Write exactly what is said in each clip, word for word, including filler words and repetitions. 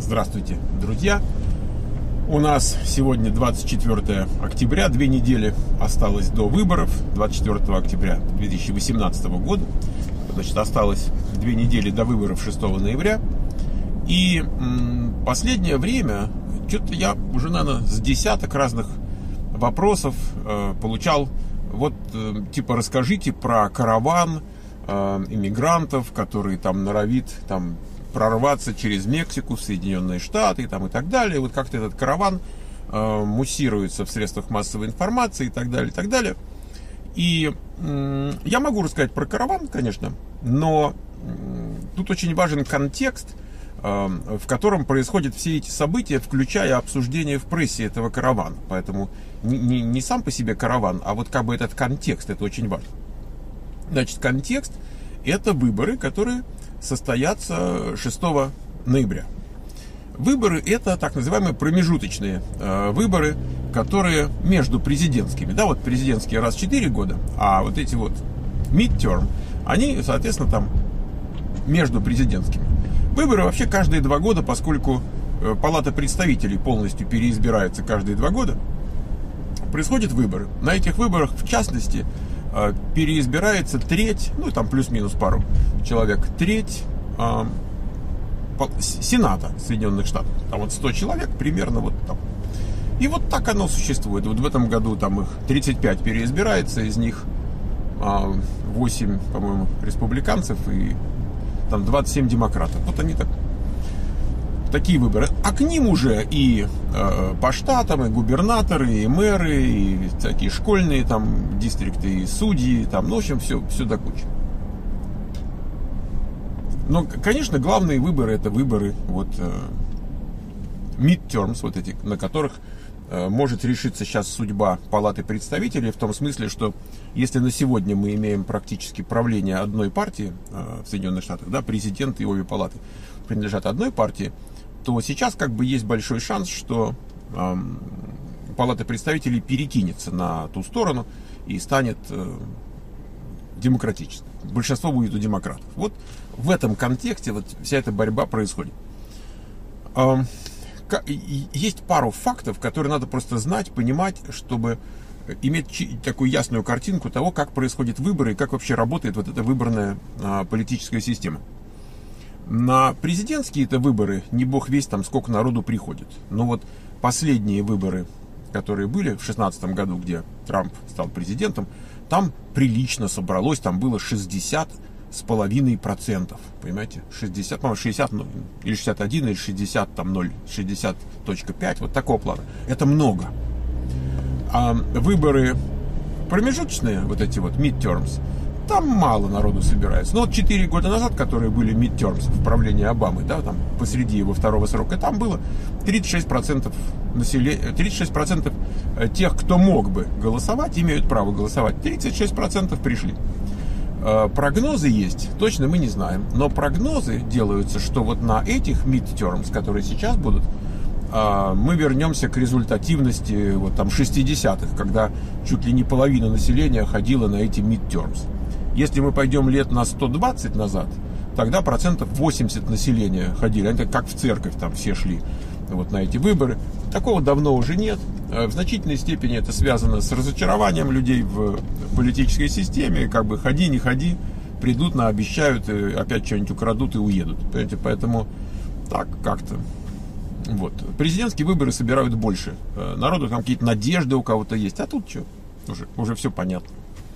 Здравствуйте, друзья! У нас сегодня двадцать четвёртое октября, две недели осталось до выборов, двадцать четвёртого октября две тысячи восемнадцатого года. Значит, осталось две недели до выборов шестого ноября. И м, последнее время, что-то я уже, наверное, с десяток разных вопросов э, получал. Вот, э, типа, расскажите про караван э, иммигрантов, который там норовит там прорваться через Мексику в Соединенные Штаты там, и так далее. Вот как-то этот караван э, муссируется в средствах массовой информации и так далее, и так далее. И э, я могу рассказать про караван, конечно, но э, тут очень важен контекст, э, в котором происходят все эти события, включая обсуждение в прессе этого каравана. Поэтому не, не, не сам по себе караван, а вот как бы этот контекст, это очень важно. Значит, контекст — это выборы, которые состоятся шестого ноября. Выборы — это так называемые промежуточные э, выборы, которые между президентскими. Да, вот президентские раз в четыре года, а вот эти вот midterm, они, соответственно, там между президентскими. Выборы вообще каждые два года, поскольку э, Палата представителей полностью переизбирается каждые два года, происходят выборы. На этих выборах, в частности, переизбирается треть, ну там плюс-минус пару человек, треть э, Сената Соединенных Штатов. Там вот сто человек примерно вот там. И вот так оно существует. Вот в этом году там их тридцать пять переизбирается, из них э, восемь, по-моему, республиканцев и там двадцать семь демократов. Вот они так. Такие выборы. А к ним уже и э, по штатам, и губернаторы, и мэры, и всякие школьные там дистрикты, и судьи, там, ну, в общем, все, все до кучи. Но, конечно, главные выборы — это выборы вот э, midterms, вот эти, на которых э, может решиться сейчас судьба Палаты представителей, в том смысле, что если на сегодня мы имеем практически правление одной партии э, в Соединенных Штатах, да, президент и обе палаты принадлежат одной партии, то сейчас как бы есть большой шанс, что э, Палата представителей перекинется на ту сторону и станет э, демократической. Большинство будет у демократов. Вот в этом контексте вот вся эта борьба происходит. Э, есть пару фактов, которые надо просто знать, понимать, чтобы иметь такую ясную картинку того, как происходят выборы и как вообще работает вот эта выборная э, политическая система. На президентские-то выборы не бог весть там сколько народу приходит. Но вот последние выборы, которые были в шестнадцатом году, где Трамп стал президентом, там прилично собралось, там было шестьдесят с половиной процентов. Понимаете? шестьдесят, по-моему, шестьдесят, ну, или шестьдесят один, или шестьдесят, там ноль, шестьдесят целых пять, вот такого плана. Это много. А выборы промежуточные, вот эти вот midterms, там мало народу собирается. Но вот четыре года назад, которые были midterms в правлении Обамы, да, там посреди его второго срока, там было тридцать шесть процентов населения, тридцать шесть процентов тех, кто мог бы голосовать, имеют право голосовать. тридцать шесть процентов пришли. Прогнозы есть, точно мы не знаем, но прогнозы делаются, что вот на этих midterms, которые сейчас будут, мы вернемся к результативности вот там шестидесятых, когда чуть ли не половина населения ходила на эти midterms. Если мы пойдем лет на сто двадцать назад, тогда процентов восемьдесят населения ходили. Это как в церковь, там все шли вот на эти выборы. Такого давно уже нет. В значительной степени это связано с разочарованием людей в политической системе. Как бы ходи, не ходи, придут, наобещают, и опять что-нибудь украдут и уедут. Понимаете? Поэтому так как-то. Вот. Президентские выборы собирают больше народу, там какие-то надежды у кого-то есть. А тут что? Уже, уже все понятно.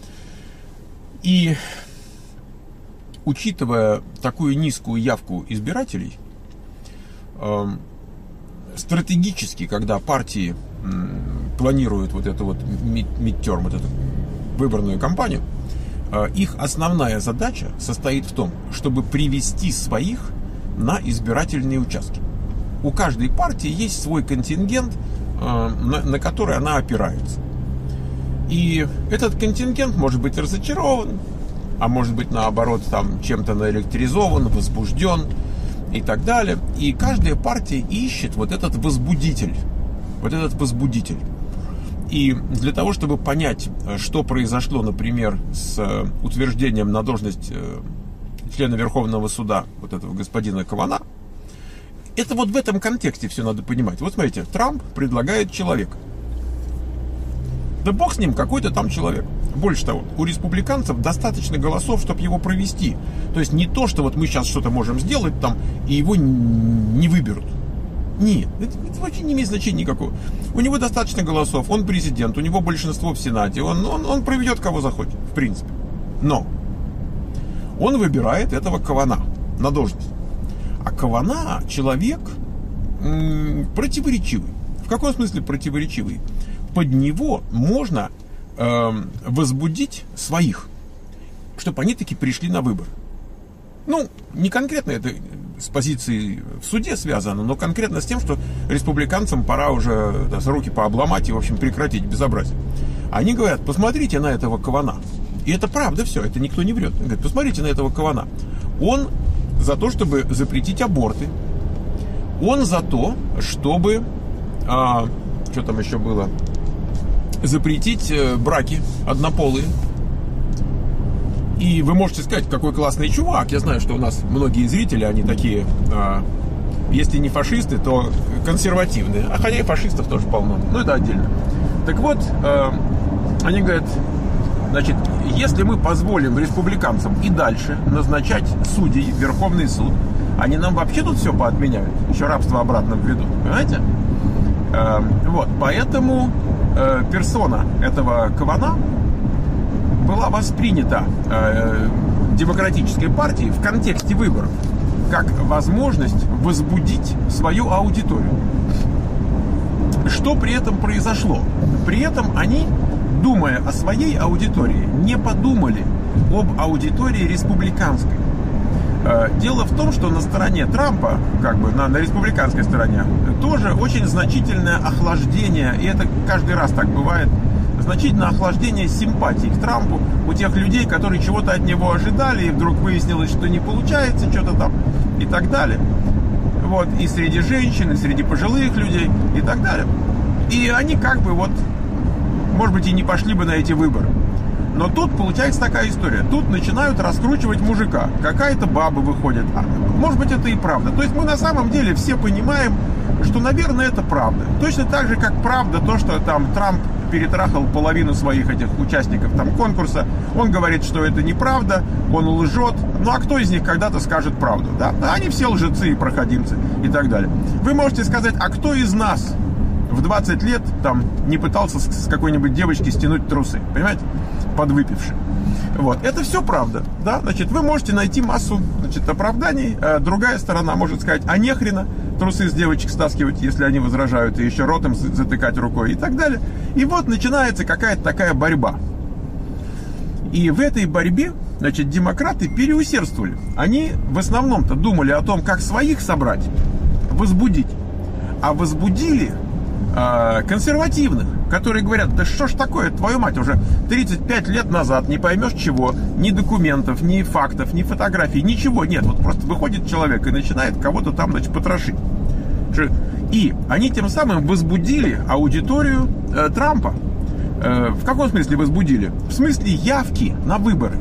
И учитывая такую низкую явку избирателей, э, стратегически, когда партии э, планируют вот эту вот midterm, вот эту выборную кампанию, э, их основная задача состоит в том, чтобы привести своих на избирательные участки. У каждой партии есть свой контингент, э, на, на который она опирается. И этот контингент может быть разочарован, а может быть, наоборот, там чем-то наэлектризован, возбужден и так далее. И каждая партия ищет вот этот возбудитель. Вот этот возбудитель. И для того, чтобы понять, что произошло, например, с утверждением на должность члена Верховного суда вот этого господина Кавана, это вот в этом контексте все надо понимать. Вот смотрите, Трамп предлагает человека. Да бог с ним, какой-то там человек. Больше того, у республиканцев достаточно голосов, чтобы его провести. То есть не то, что вот мы сейчас что-то можем сделать там, и его не выберут. Нет, это, это вообще не имеет значения никакого. У него достаточно голосов, он президент, у него большинство в Сенате, он, он, он проведет кого захочет, в принципе. Но он выбирает этого Кавана на должность. А Кавана человек м- противоречивый. В каком смысле противоречивый? Под него можно э, возбудить своих, чтобы они таки пришли на выбор. Ну, не конкретно это с позиции в суде связано, но конкретно с тем, что республиканцам пора уже да, руки пообломать и, в общем, прекратить безобразие. Они говорят, посмотрите на этого Кавана. И это правда все, это никто не врет. Они говорят, посмотрите на этого Кавана. Он за то, чтобы запретить аборты. Он за то, чтобы... А, что там еще было? Запретить браки однополые. И вы можете сказать, какой классный чувак. Я знаю, что у нас многие зрители, они такие, э, если не фашисты, то консервативные. А хотя и фашистов тоже полно. Но это отдельно. Так вот, э, они говорят, значит, если мы позволим республиканцам и дальше назначать судей в Верховный суд, они нам вообще тут все поотменяют. Еще рабство обратно введут. Понимаете? Э, вот, поэтому э, персона этого Кавана была воспринята э, демократической партией в контексте выборов как возможность возбудить свою аудиторию. Что при этом произошло? При этом они, думая о своей аудитории, не подумали об аудитории республиканской. Э, дело в том, что на стороне Трампа, как бы на, на республиканской стороне, тоже очень значительное охлаждение, и это каждый раз так бывает, значительное охлаждение симпатии к Трампу у тех людей, которые чего-то от него ожидали, и вдруг выяснилось, что не получается, что-то там и так далее. Вот, и среди женщин, и среди пожилых людей, и так далее. И они как бы вот, может быть, и не пошли бы на эти выборы. Но тут получается такая история. Тут начинают раскручивать мужика. Какая-то баба выходит. А, может быть, это и правда. То есть мы на самом деле все понимаем, что, наверное, это правда. Точно так же, как правда то, что там Трамп перетрахал половину своих этих участников там конкурса. Он говорит, что это неправда, он лжет. Ну а кто из них когда-то скажет правду? Да? Они все лжецы и проходимцы и так далее. Вы можете сказать, а кто из нас в двадцать лет там не пытался с какой-нибудь девочки стянуть трусы? Понимаете? Подвыпивший. Вот. Это все правда. Да? Значит, вы можете найти массу, значит, оправданий. А другая сторона может сказать, а нехрена трусы с девочек стаскивать, если они возражают, и еще ротом затыкать рукой и так далее. И вот начинается какая-то такая борьба. И в этой борьбе, значит, демократы переусердствовали. Они в основном-то думали о том, как своих собрать, возбудить. А возбудили э, консервативных, которые говорят, да что ж такое, твою мать, уже тридцать пять лет назад не поймешь чего, ни документов, ни фактов, ни фотографий, ничего нет. Вот просто выходит человек и начинает кого-то там, значит, потрошить. И они тем самым возбудили аудиторию э, Трампа. Э, в каком смысле возбудили? В смысле явки на выборы.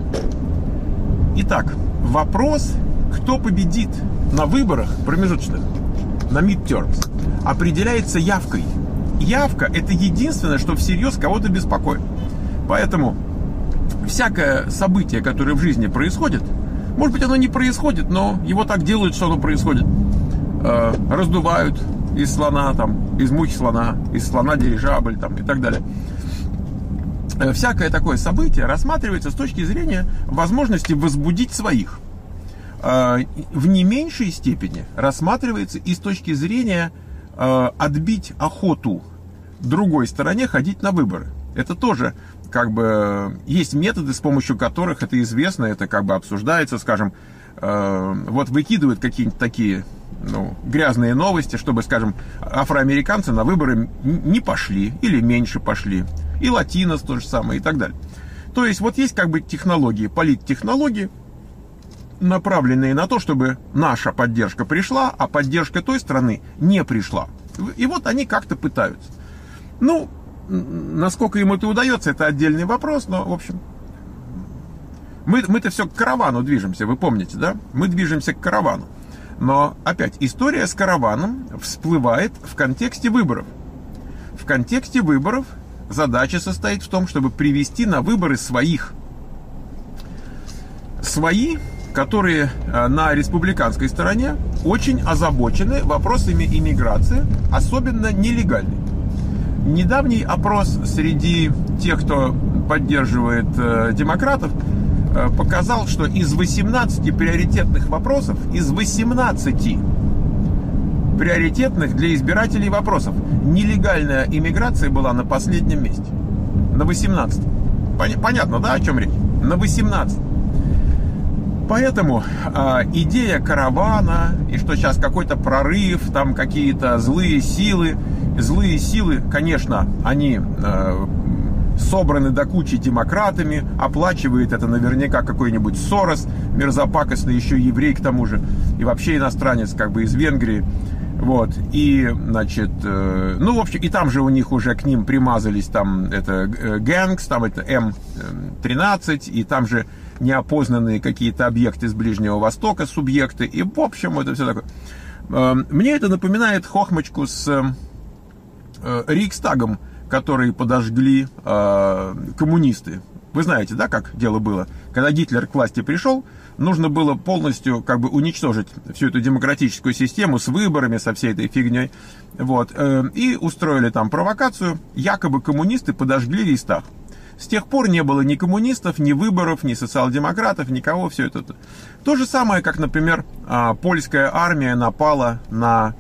Итак, вопрос, кто победит на выборах промежуточных, на midterms, определяется явкой. Явка – это единственное, что всерьез кого-то беспокоит. Поэтому всякое событие, которое в жизни происходит, может быть, оно не происходит, но его так делают, что оно происходит. Э, раздувают из слона, там, из мухи слона, из слона дирижабль там, и так далее. Э, всякое такое событие рассматривается с точки зрения возможности возбудить своих. Э, в не меньшей степени рассматривается и с точки зрения э, отбить охоту другой стороне ходить на выборы. Это тоже как бы есть методы, с помощью которых это известно, это как бы обсуждается, скажем, э, вот выкидывают какие-нибудь такие ну, грязные новости, чтобы, скажем, афроамериканцы на выборы не пошли или меньше пошли, и латинос то же самое и так далее. То есть вот есть как бы технологии, политтехнологии, направленные на то, чтобы наша поддержка пришла, а поддержка той страны не пришла. И вот они как-то пытаются. Ну, насколько им это удается, это отдельный вопрос, но, в общем, мы, мы-то все к каравану движемся, вы помните, да? Мы движемся к каравану. Но, опять, история с караваном всплывает в контексте выборов. В контексте выборов задача состоит в том, чтобы привести на выборы своих. Свои, которые на республиканской стороне очень озабочены вопросами иммиграции, особенно нелегальной. Недавний опрос среди тех, кто поддерживает э, демократов, э, показал, что из восемнадцати приоритетных вопросов, из восемнадцати приоритетных для избирателей вопросов, нелегальная иммиграция была на последнем месте. На восемнадцатом. Пон- понятно, да, о чем речь? На восемнадцатом. Поэтому э, идея каравана, и что сейчас какой-то прорыв, там какие-то злые силы, злые силы, конечно, они э, собраны до кучи демократами, оплачивает это наверняка какой-нибудь Сорос, мерзопакостный, еще еврей к тому же, и вообще иностранец как бы из Венгрии. Вот, и, значит, э, ну, в общем, и там же у них уже к ним примазались там это э, гэнгс, там это эм тринадцать, и там же неопознанные какие-то объекты с Ближнего Востока, субъекты, и, в общем, это все такое. Э, мне это напоминает хохмочку с э, Рейхстагом, который подожгли э, коммунисты. Вы знаете, да, как дело было? Когда Гитлер к власти пришел, нужно было полностью как бы уничтожить всю эту демократическую систему с выборами, со всей этой фигней. Вот. И устроили там провокацию. Якобы коммунисты подожгли Рейхстаг. С тех пор не было ни коммунистов, ни выборов, ни социал-демократов, никого. Все это. То же самое, как, например, польская армия напала на,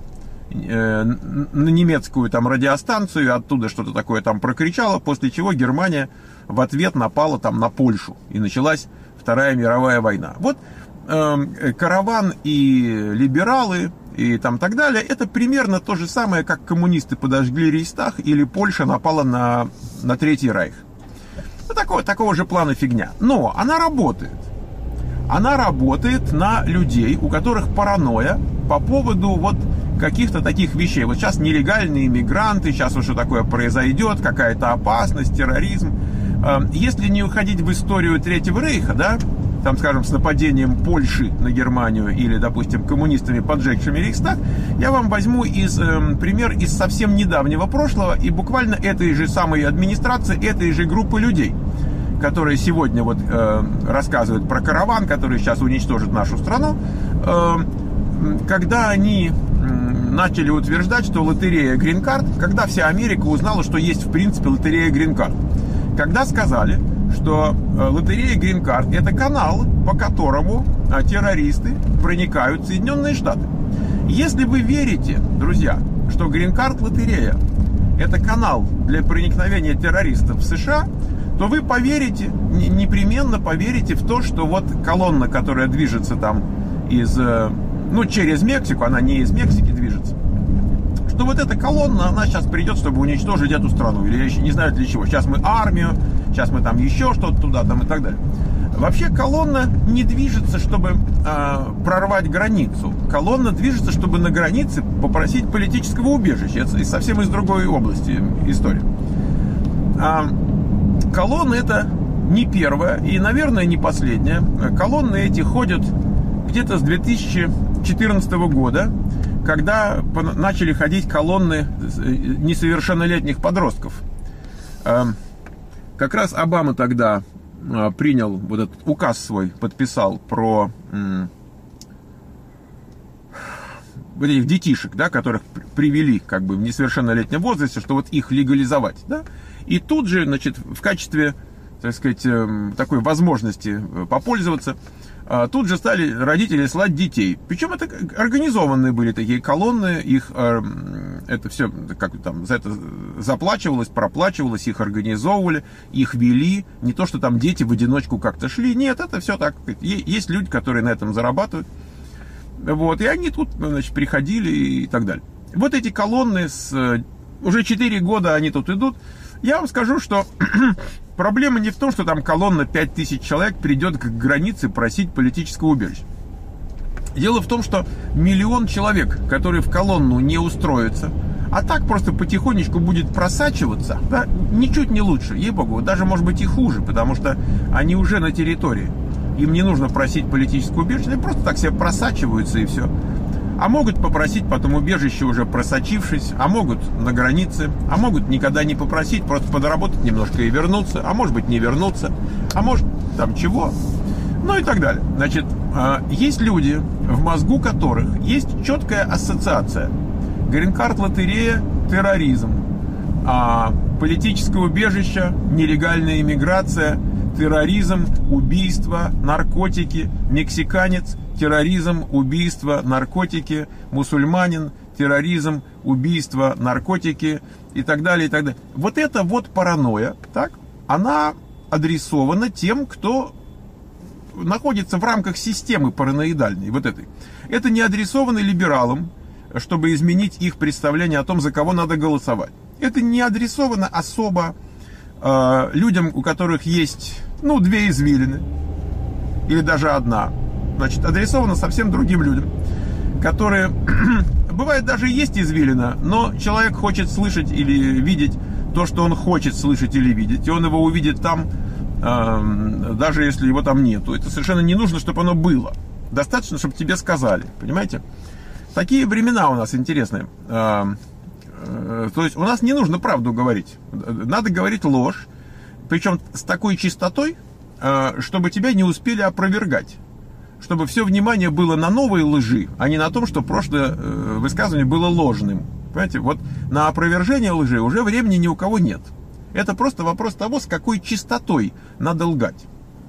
на немецкую там радиостанцию, оттуда что-то такое там прокричала, после чего Германия в ответ напала там на Польшу. И началась Вторая мировая война. Вот э, караван и либералы и там так далее, это примерно то же самое, как коммунисты подожгли Рейхстаг или Польша напала на, на Третий Райх. Ну, такого, такого же плана фигня. Но она работает. Она работает на людей, у которых паранойя по поводу вот каких-то таких вещей. Вот сейчас нелегальные иммигранты, сейчас вот что такое произойдет, какая-то опасность, терроризм. Если не уходить в историю Третьего Рейха, да, там, скажем, с нападением Польши на Германию или, допустим, коммунистами, поджегшими Рейхстаг, я вам возьму из, э, пример из совсем недавнего прошлого и буквально этой же самой администрации, этой же группы людей, которые сегодня вот э, рассказывают про караван, который сейчас уничтожит нашу страну, э, когда они э, начали утверждать, что лотерея Green Card, когда вся Америка узнала, что есть в принципе лотерея Green Card. Когда сказали, что лотерея Green Card это канал, по которому террористы проникают в Соединенные Штаты. Если вы верите, друзья, что Green Card лотерея это канал для проникновения террористов в США, то вы поверите, непременно поверите в то, что вот колонна, которая движется там из, ну, через Мексику, она не из Мексики движется, что вот эта колонна, она сейчас придет, чтобы уничтожить эту страну, или не знаю для чего. Сейчас мы армию, сейчас мы там еще что-то туда, там и так далее. Вообще колонна не движется, чтобы э, прорвать границу. Колонна движется, чтобы на границе попросить политического убежища. Это совсем из другой области история. А колонны это не первая и, наверное, не последняя. Колонны эти ходят где-то с две тысячи четырнадцатого года, когда начали ходить колонны несовершеннолетних подростков. Как раз Обама тогда принял вот этот указ свой, подписал про вот этих детишек, да, которых привели как бы в несовершеннолетнем возрасте, что вот их легализовать, да, и тут же, значит, в качестве, так сказать, такой возможности попользоваться, тут же стали родители слать детей. Причем это организованные были такие колонны, их это все как там за это заплачивалось, проплачивалось, их организовывали, их вели. Не то, что там дети в одиночку как-то шли. Нет, это все так. Есть люди, которые на этом зарабатывают. Вот, и они тут, значит, приходили и так далее. Вот эти колонны с уже четыре года они тут идут. Я вам скажу, что проблема не в том, что там колонна пять тысяч человек придет к границе просить политического убежища. Дело в том, что миллион человек, которые в колонну не устроятся, а так просто потихонечку будет просачиваться, да, ничуть не лучше, ей-богу, даже может быть и хуже, потому что они уже на территории. Им не нужно просить политическое убежище, они просто так себе просачиваются и все. а могут попросить потом убежище, уже просочившись, а могут на границе, а могут никогда не попросить, просто подработать немножко и вернуться, а может быть не вернуться, а может там чего, ну и так далее. Значит, есть люди, в мозгу которых есть четкая ассоциация. Грин-карт, лотерея, терроризм, политическое убежище, нелегальная иммиграция, терроризм, убийство, наркотики, мексиканец, терроризм, убийство, наркотики, мусульманин, терроризм, убийство, наркотики и так далее, и так далее. Вот эта вот паранойя, так, она адресована тем, кто находится в рамках системы параноидальной, вот этой. Это не адресовано либералам, чтобы изменить их представление о том, за кого надо голосовать. Это не адресовано особо э, людям, у которых есть, ну, две извилины, или даже одна. Значит, адресовано совсем другим людям, которые, бывает, даже есть извилина, но человек хочет слышать или видеть то, что он хочет слышать или видеть, и он его увидит там, э, даже если его там нету. Это совершенно не нужно, чтобы оно было. Достаточно, чтобы тебе сказали, понимаете? Такие времена у нас интересные. Э, э, то есть у нас не нужно правду говорить, надо говорить ложь, причем с такой чистотой, э, чтобы тебя не успели опровергать. Чтобы все внимание было на новой лжи, а не на том, что прошлое э, высказывание было ложным. Понимаете, вот на опровержение лжи уже времени ни у кого нет. Это просто вопрос того, с какой чистотой надо лгать.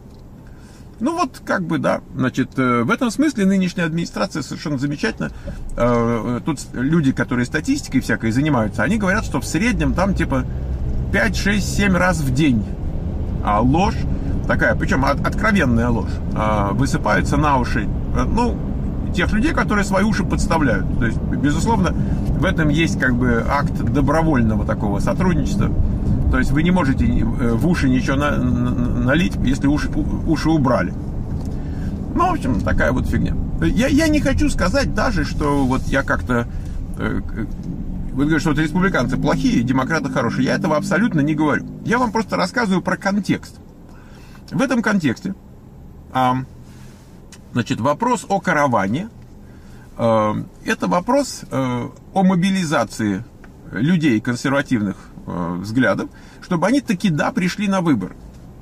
Ну вот, как бы, да, значит, э, в этом смысле нынешняя администрация совершенно замечательна. Э, тут люди, которые статистикой всякой занимаются, они говорят, что в среднем там типа пять, шесть, семь раз в день а ложь, такая, причем от, откровенная ложь, э, высыпается на уши, э, ну, тех людей, которые свои уши подставляют. То есть, безусловно, в этом есть как бы акт добровольного такого сотрудничества. То есть вы не можете в уши ничего на, на, налить, если уши, уши убрали. Ну, в общем, такая вот фигня. Я, я не хочу сказать даже, что вот я как-то... Э, вы говорите, что вот республиканцы плохие, демократы хорошие. Я этого абсолютно не говорю. Я вам просто рассказываю про контекст. В этом контексте, а, значит, вопрос о караване, а, это вопрос а, о мобилизации людей консервативных а, взглядов, чтобы они таки да пришли на выборы.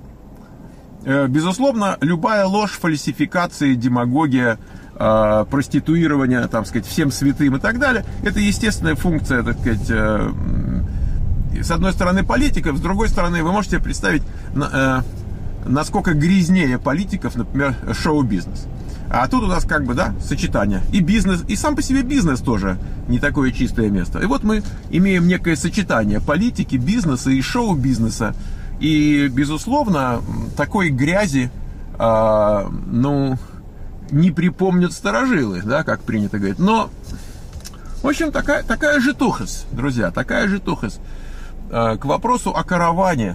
А, безусловно, любая ложь, фальсификация, демагогия, а, проституирование, там сказать, всем святым и так далее, это естественная функция, так сказать, а, с одной стороны политиков, с другой стороны вы можете представить, а, насколько грязнее политиков, например, шоу-бизнес. А тут у нас как бы, да, сочетание. И бизнес, и сам по себе бизнес тоже не такое чистое место. И вот мы имеем некое сочетание политики, бизнеса и шоу-бизнеса. И, безусловно, такой грязи, а, ну, не припомнят старожилы, да, как принято говорить. Но, в общем, такая, такая житухость, друзья, такая житухость. А, к вопросу о караване.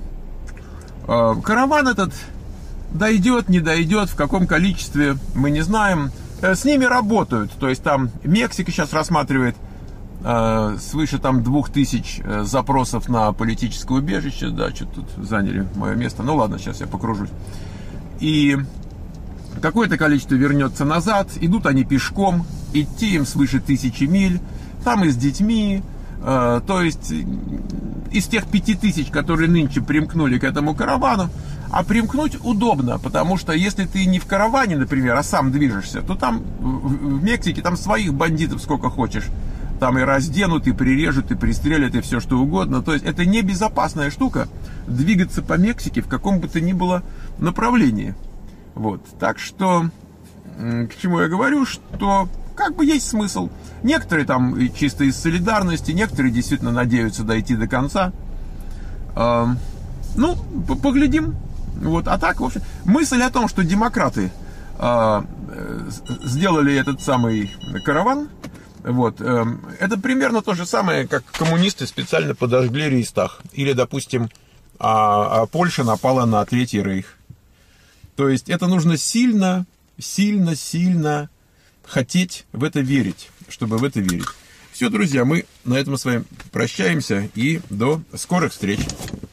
Караван этот дойдет, не дойдет, в каком количестве, мы не знаем. С ними работают. То есть там Мексика сейчас рассматривает э, свыше там двух тысяч запросов на политическое убежище. Да, что-то тут заняли мое место. Ну ладно, сейчас я покружусь. И какое-то количество вернется назад. Идут они пешком. Идти им свыше тысячи миль. Там и с детьми. Э, то есть... из тех пяти тысяч, которые нынче примкнули к этому каравану, а примкнуть удобно, потому что если ты не в караване, например, а сам движешься, то там в Мексике там своих бандитов сколько хочешь. Там и разденут, и прирежут, и пристрелят, и все что угодно. То есть это небезопасная штука двигаться по Мексике в каком бы то ни было направлении. Вот. Так что, к чему я говорю, что как бы есть смысл. Некоторые там чисто из солидарности, некоторые действительно надеются дойти до конца. Э, ну, поглядим. Вот. А так, в общем, мысль о том, что демократы э, сделали этот самый караван, вот, э, это примерно то же самое, как коммунисты специально подожгли Рейхстаг. Или, допустим, а, а Польша напала на Третий Рейх. То есть это нужно сильно, сильно, сильно хотеть в это верить, чтобы в это верить. Все, друзья, мы на этом с вами прощаемся и до скорых встреч.